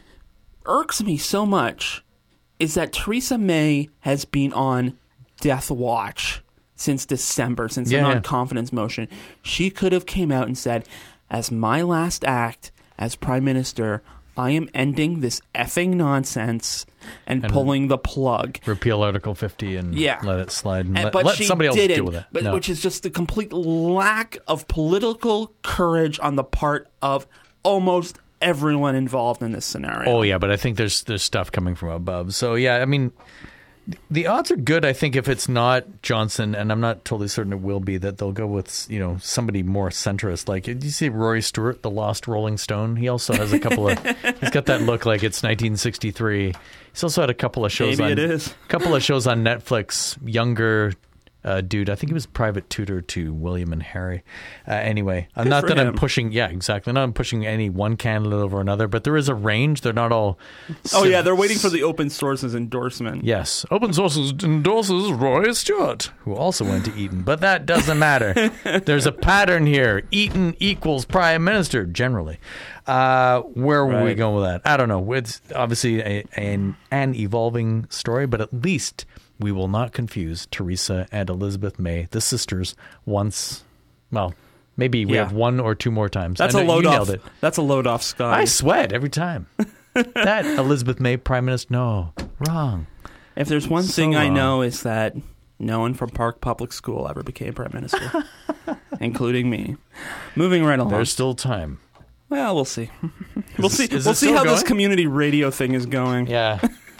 irks me so much is that Theresa May has been on death watch since December, since Yeah, the yeah. non-confidence motion. She could have came out and said, "As my last act as Prime Minister, I am ending this effing nonsense and, And- pulling the plug." Repeal Article fifty and Yeah. let it slide. And And- let, but let she somebody else didn't, deal with it. But, No. which is just the complete lack of political courage on the part of almost everyone involved in this scenario. Oh yeah, but I think there's there's stuff coming from above. So yeah, I mean, the odds are good. I think if it's not Johnson, and I'm not totally certain it will be, that they'll go with, you know, somebody more centrist. Like, did you see Rory Stewart, the lost Rolling Stone? He also has a couple of. He's got that look like it's nineteen sixty-three. He's also had a couple of shows. Maybe on, it is. A couple of shows on Netflix. Younger, uh, dude. I think he was private tutor to William and Harry. Uh, anyway, uh, Good not for that I'm him. pushing. Yeah, exactly. Not I'm pushing any one candidate over another, but there is a range. They're not all. Oh yeah, they're waiting for the open sources endorsement. Yes, Open Sources endorses Roy Stewart, who also went to Eton, but that doesn't matter. There's a pattern here. Eton equals prime minister generally. Uh, where were we Right. going with that? I don't know. It's obviously a, an an evolving story, but at least we will not confuse Theresa and Elizabeth May, the sisters, once. Well, maybe we Yeah. have one or two more times. That's I a know load you off. nailed it. That's a load off, Scott. I sweat every time. That Elizabeth May, prime minister. No, wrong. If there's one So thing I wrong. know is that no one from Park Public School ever became prime minister, including me. Moving right along. There's still time. Well, we'll see. we'll this- see. is We'll it see still how this going? community radio thing is going. Yeah.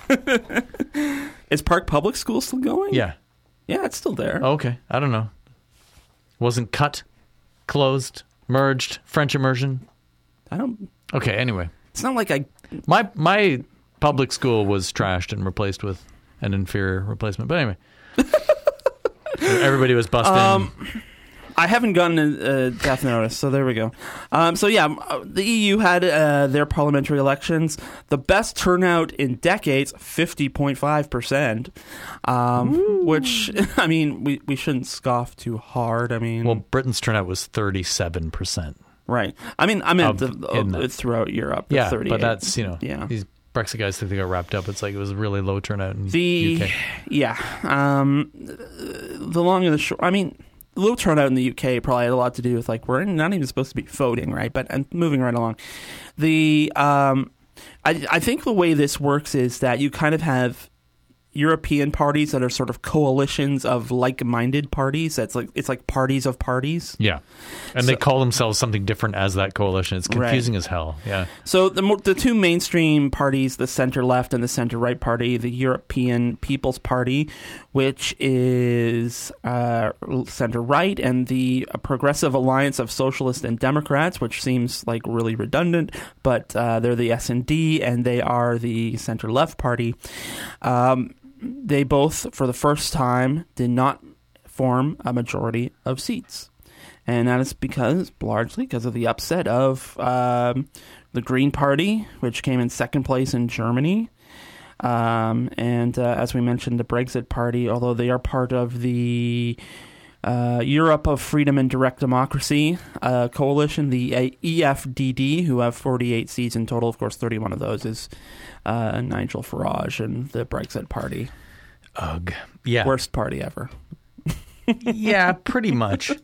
Is Park Public School still going? Yeah. Yeah, it's still there. Okay. I don't know. Wasn't cut, closed, merged, French immersion. I don't. Okay. Anyway, It's not like I. my my public school was trashed and replaced with an inferior replacement. But anyway, everybody was busting. Um, I haven't gotten a, a death notice, so there we go. Um, so yeah, uh, the E U had uh, their parliamentary elections. The best turnout in decades, fifty point five percent. Um, which I mean, we, we shouldn't scoff too hard. I mean, well, Britain's turnout was thirty-seven percent. right. I mean, I mean Of- the, in uh, that. throughout Europe. the Yeah, thirty-eight. but that's you know Yeah. these Brexit guys think they got wrapped up. It's like it was a really low turnout in The U K. yeah, um, the long and the short. I mean, the low turnout in the U K probably had a lot to do with like we're not even supposed to be voting, right? But and moving right along, the um, I I think the way this works is that you kind of have European parties that are sort of coalitions of like-minded parties. That's like it's like parties of parties. Yeah, and they So- call themselves something different as that coalition. It's Right. confusing as hell. Yeah. So the mo- the two mainstream parties, the center left and the center right party, the European People's Party, which is uh, center right, and the Progressive Alliance of Socialists and Democrats, which seems like really redundant, but uh, they're the S and D, and they are the center left party. Um, they both, for the first time, did not form a majority of seats. And that is because, largely because of the upset of um, the Green Party, which came in second place in Germany. Um, and uh, as we mentioned, the Brexit Party, although they are part of the uh, Europe of Freedom and Direct Democracy uh, coalition, the uh, E F D D, who have forty-eight seats in total. Of course, thirty-one of those is uh, Nigel Farage and the Brexit Party. Ugh. Yeah. Worst party ever. Yeah, pretty much.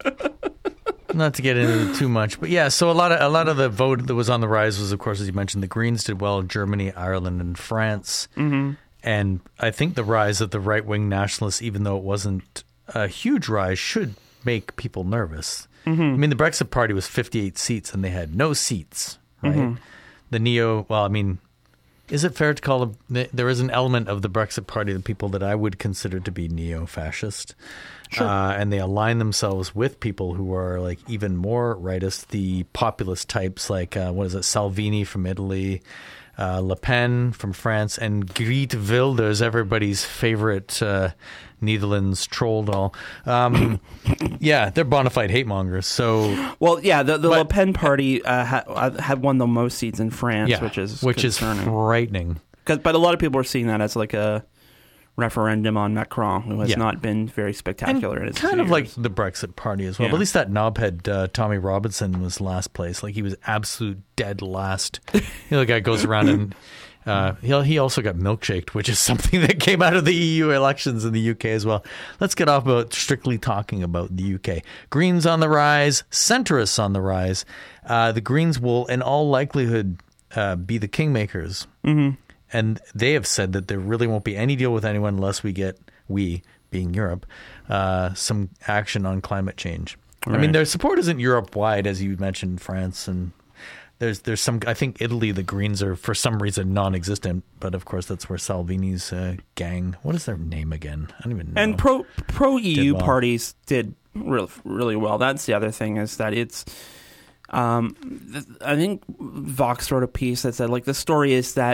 Not to get into it too much, but yeah. So a lot of a lot of the vote that was on the rise was, of course, as you mentioned, the Greens did well in Germany, Ireland, and France. Mm-hmm. And I think the rise of the right wing nationalists, even though it wasn't a huge rise, should make people nervous. Mm-hmm. I mean, the Brexit Party was fifty-eight seats, and they had no seats. Right? Mm-hmm. The neo. Well, I mean. Is it fair to call them, there is an element of the Brexit Party, the people that I would consider to be neo-fascist, Sure. uh, and they align themselves with people who are like even more rightist, the populist types like uh, what is it, Salvini from Italy, uh, Le Pen from France, and Geert Wilders, everybody's favorite uh, Netherlands troll doll. Um, yeah, they're bona fide hate mongers. So Well, yeah, the, the But- Le Pen party uh, ha- had won the most seats in France, yeah, which is which is concerning. frightening. 'Cause- but a lot of people are seeing that as like a referendum on Macron, who has Yeah. not been very spectacular in And his kind two of like years. the Brexit Party as well. Yeah. But at least that knobhead uh, Tommy Robinson was last place. Like he was absolute dead last. You know, the guy goes around and uh, he he also got milkshaked, which is something that came out of the E U elections in the U K as well. Let's get off about strictly talking about the U K. Greens on the rise, centrists on the rise. Uh, the Greens will, in all likelihood, uh, be the kingmakers. Mm-hmm. And they have said that there really won't be any deal with anyone unless we get, we being Europe, uh, some action on climate change. I mean, Right. their support isn't Europe-wide, as you mentioned, France. And there's there's some, I think Italy, the Greens are for some reason non-existent. But of course, that's where Salvini's uh, gang, what is their name again? I don't even know. And pro pro E U Did well. parties did really really well. That's the other thing, is that it's. Um, th- I think Vox wrote a piece that said like the story is that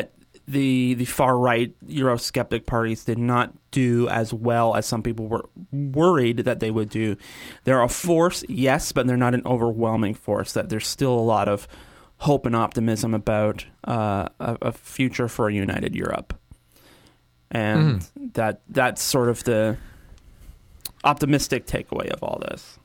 the the far right Eurosceptic parties did not do as well as some people were worried that they would do. They're a force, yes, but they're not an overwhelming force. That there's still a lot of hope and optimism about uh, a, a future for a united Europe, and mm. that that's sort of the optimistic takeaway of all this.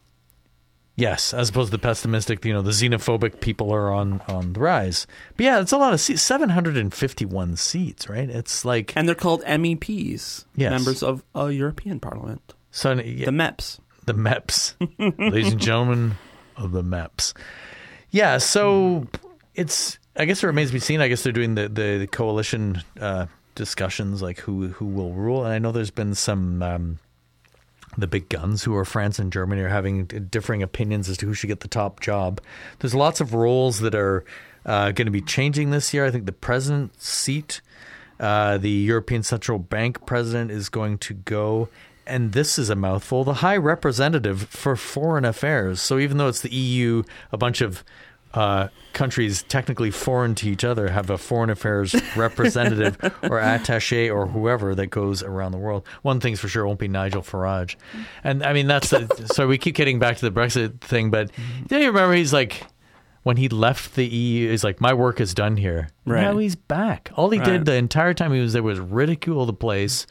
Yes, as opposed to the pessimistic, you know, the xenophobic people are on, on the rise. But yeah, it's a lot of seats, seven hundred fifty-one seats, right? It's like... And they're called M E Ps, yes. members of a European Parliament. So yeah, the M E Ps. The M E Ps. Ladies and gentlemen of the M E Ps. Yeah, so it's... I guess it remains to be seen. I guess they're doing the, the, the coalition uh, discussions, like who, who will rule. And I know there's been some... Um, the big guns who are France and Germany are having differing opinions as to who should get the top job. There's lots of roles that are uh, going to be changing this year. I think the president's seat, uh, the European Central Bank president is going to go, and this is a mouthful, the High Representative for Foreign Affairs. So even though it's the E U, a bunch of uh, countries technically foreign to each other have a foreign affairs representative or attaché or whoever that goes around the world. One thing's for sure, it won't be Nigel Farage. And I mean, that's the, so we keep getting back to the Brexit thing, but do you remember he's like, when he left the E U, he's like, my work is done here. Right. Now he's back. All he right. did the entire time he was there was ridicule the place.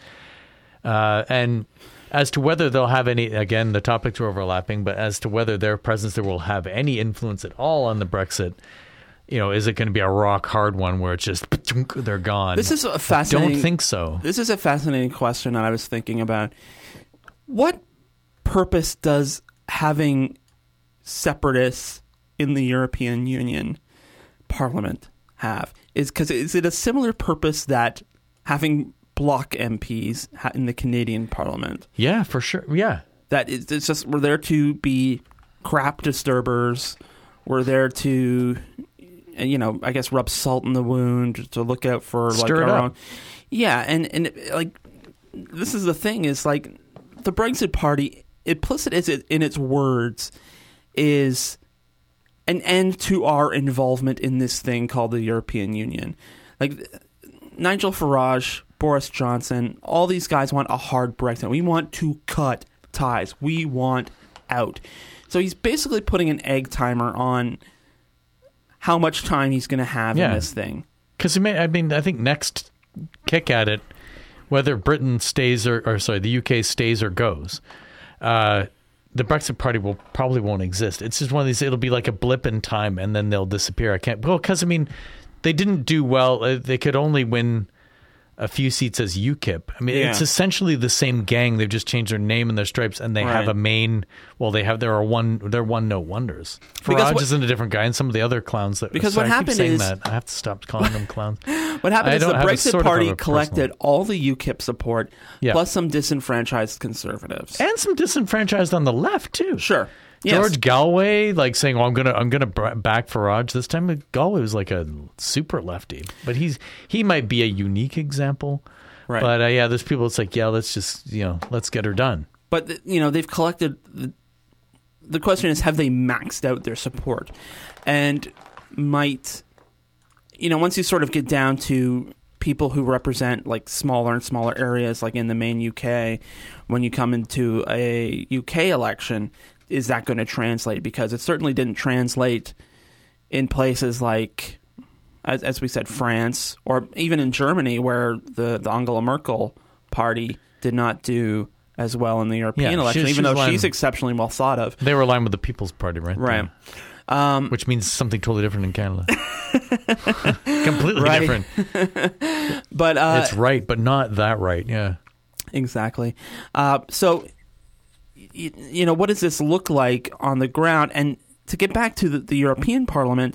Uh, and as to whether they'll have any, again, the topics are overlapping, but as to whether their presence there will have any influence at all on the Brexit, you know, is it going to be a rock hard one where it's just, they're gone? This is a fascinating... I don't think so. This is a fascinating question that I was thinking about. What purpose does having separatists in the European Union Parliament have? Is because is it a similar purpose that having bloc M Ps in the Canadian Parliament? Yeah, for sure. Yeah. That is, it's just, we're there to be crap disturbers. We're there to, you know, I guess rub salt in the wound, to look out for like Stir it our up. own. Yeah, and, and like, this is the thing, is like, the Brexit Party, implicit is it in its words, is an end to our involvement in this thing called the European Union. Like, Nigel Farage, Boris Johnson, all these guys want a hard Brexit. We want to cut ties. We want out. So he's basically putting an egg timer on how much time he's going to have yeah. in this thing. Because, I mean, I think next kick at it, whether Britain stays or, or sorry, the U K stays or goes, uh, the Brexit Party will probably won't exist. It's just one of these, it'll be like a blip in time and then they'll disappear. I can't, well, because, I mean, they didn't do well. Uh, they could only win a few seats as UKIP. I mean, yeah. it's essentially the same gang. They've just changed their name and their stripes, and they right. have a main. Well, they have. There are one. They're one no wonders. Because Farage what, isn't a different guy, and some of the other clowns that. Because sorry, what I keep happened saying is that. I have to stop calling them clowns. What happened I is the don't have a Brexit sort of Party a collected personal- all the UKIP support Yeah. plus some disenfranchised conservatives. and some disenfranchised on the left too. Sure. Yes. George Galway, like saying, "Oh, I'm gonna, I'm gonna br- back Farage this time." Galway was like a super lefty, but he's he might be a unique example. Right. But uh, yeah, there's people. It's like, yeah, let's just you know, let's get her done. But, you know, they've collected... The, the question is, have they maxed out their support? And might... You know, once you sort of get down to people who represent, like, smaller and smaller areas, like in the main U K, when you come into a U K election, is that going to translate? Because it certainly didn't translate in places like... As, as we said, France, or even in Germany, where the, the Angela Merkel party did not do as well in the European Yeah, election, she- even she's though lying. she's exceptionally well thought of. They were aligned with the People's Party, right? Right. Yeah. Um, Which means something totally different in Canada. Completely Right. different. but uh, It's right, but not that right. Yeah. exactly. Uh, so, y- you know, what does this look like on the ground? And to get back to the, the European Parliament,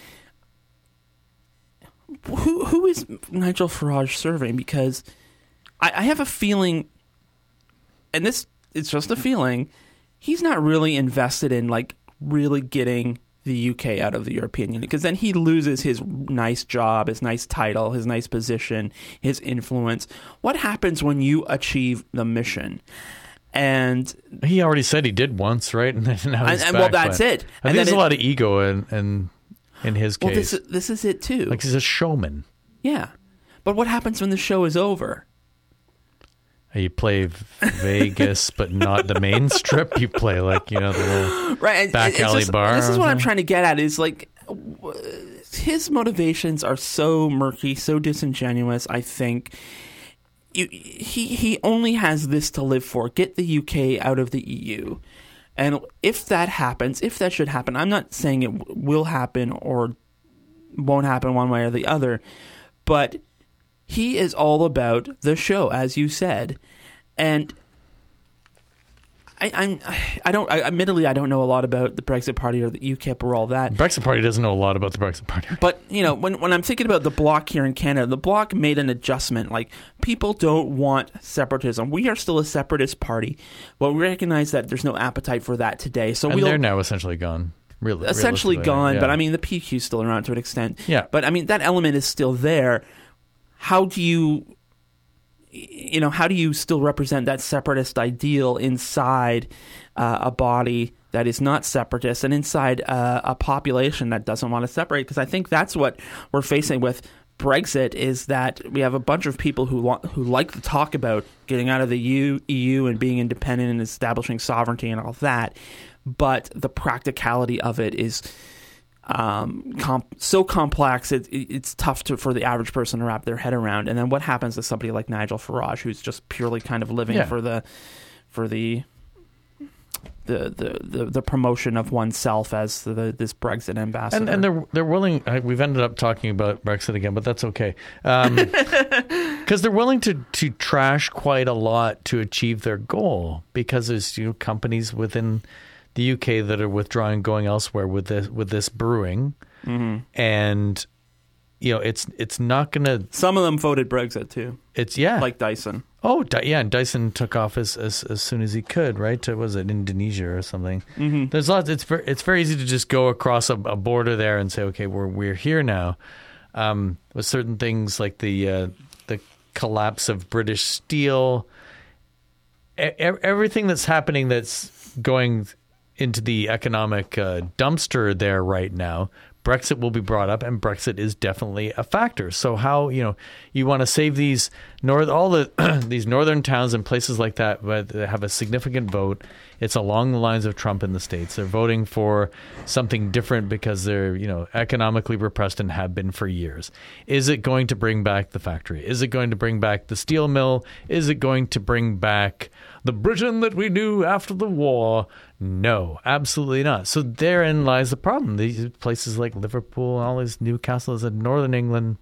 who who is Nigel Farage serving? Because I, I have a feeling, and this it's just a feeling, he's not really invested in like really getting the U K out of the European Union, because then he loses his nice job, his nice title, his nice position, his influence. What happens when you achieve the mission? And He already said he did once, right? And then now and, he's and back, well, that's but it. I And think then there's a it- lot of ego in, in, in his well, case. this is- this is it too. Like he's a showman. Yeah. But what happens when the show is over? You play Vegas, but not the main strip. You play like, you know, the little right, back it's alley just, bar. This is what I'm trying to get at is like his motivations are so murky, so disingenuous, I think. You, he, he only has this to live for. Get the U K out of the E U. And if that happens, if that should happen, I'm not saying it w- will happen or won't happen one way or the other, but he is all about the show, as you said, and I, I'm I don't I, admittedly I don't know a lot about the Brexit Party or the UKIP or all that. The Brexit Party doesn't know a lot about the Brexit Party, but you know when when I'm thinking about the Bloc here in Canada, the Bloc made an adjustment. Like people don't want separatism. We are still a separatist party, but we recognize that there's no appetite for that today. So and we'll, they're now essentially gone. Really, essentially gone. Yeah. But I mean the P Q's still around to an extent. Yeah. But I mean that element is still there. How do you, you know, how do you still represent that separatist ideal inside uh, a body that is not separatist and inside uh, a population that doesn't want to separate? Because I think that's what we're facing with Brexit is that we have a bunch of people who want, who like to talk about getting out of the E U and being independent and establishing sovereignty and all that, but the practicality of it is Um, comp- so complex, it, it, it's tough to, for the average person to wrap their head around. And then what happens to somebody like Nigel Farage, who's just purely kind of living yeah. for the for the the, the the the promotion of oneself as the, this Brexit ambassador? And, and they're they're willing. We've ended up talking about Brexit again, but that's okay because um, they're willing to to trash quite a lot to achieve their goal. Because there's you know companies within the U K that are withdrawing, going elsewhere with this with this brewing, mm-hmm. and you know it's it's not going to. Some of them voted Brexit too. It's yeah, like Dyson. Oh, Dy- yeah, and Dyson took off as, as as soon as he could, right? To was it Indonesia or something? Mm-hmm. There's lots. It's very it's very easy to just go across a, a border there and say, okay, we're we're here now. Um, with certain things like the uh, the collapse of British Steel, e- everything that's happening that's going into the economic uh, dumpster there right now, Brexit will be brought up, and Brexit is definitely a factor. So how, you know, you want to save these north, all the these northern towns and places like that that have a significant vote. It's along the lines of Trump in the States. They're voting for something different because they're, you know, economically repressed and have been for years. Is it going to bring back the factory? Is it going to bring back the steel mill? Is it going to bring back the Britain that we knew after the war? No, absolutely not. So therein lies the problem. These places like Liverpool, all these Newcastles in Northern England,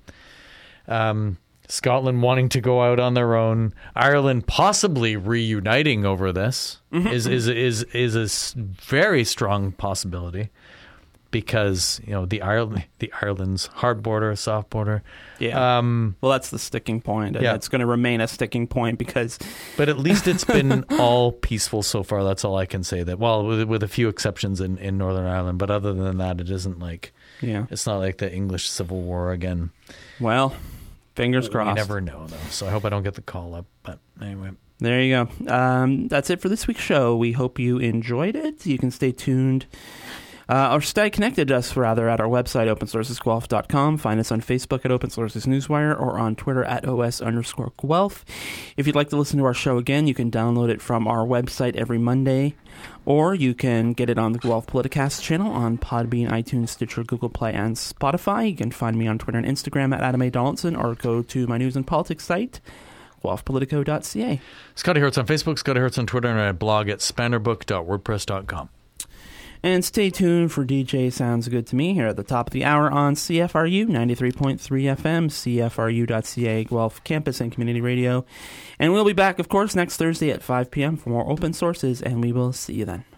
um, Scotland wanting to go out on their own, Ireland possibly reuniting over this mm-hmm. is, is is is a very strong possibility because you know the Ireland the Ireland's hard border, soft border. Yeah. Um, well, that's the sticking point, and yeah. it's going to remain a sticking point because. But at least it's been all peaceful so far. That's all I can say. That well, with, with a few exceptions in, in Northern Ireland, but other than that, it isn't like. Yeah. It's not like the English Civil War again. Well. Fingers crossed. You never know, though. So I hope I don't get the call up. But anyway. There you go. Um, that's it for this week's show. We hope you enjoyed it. You can stay tuned uh, or stay connected to us, rather, at our website, open sources guelph dot com. Find us on Facebook at Open Sources Newswire or on Twitter at os underscore Guelph. If you'd like to listen to our show again, you can download it from our website every Monday, or you can get it on the Guelph Politicast channel on Podbean, iTunes, Stitcher, Google Play, and Spotify. You can find me on Twitter and Instagram at Adam A. Donaldson, or go to my news and politics site, guelph politico dot c a. Scotty Hertz on Facebook, Scotty Hertz on Twitter, and I blog at spannerbook dot wordpress dot com. And stay tuned for D J Sounds Good to Me here at the top of the hour on C F R U ninety-three point three F M, C F R U dot C A, Guelph Campus and Community Radio. And we'll be back, of course, next Thursday at five p.m. for more Open Sources, and we will see you then.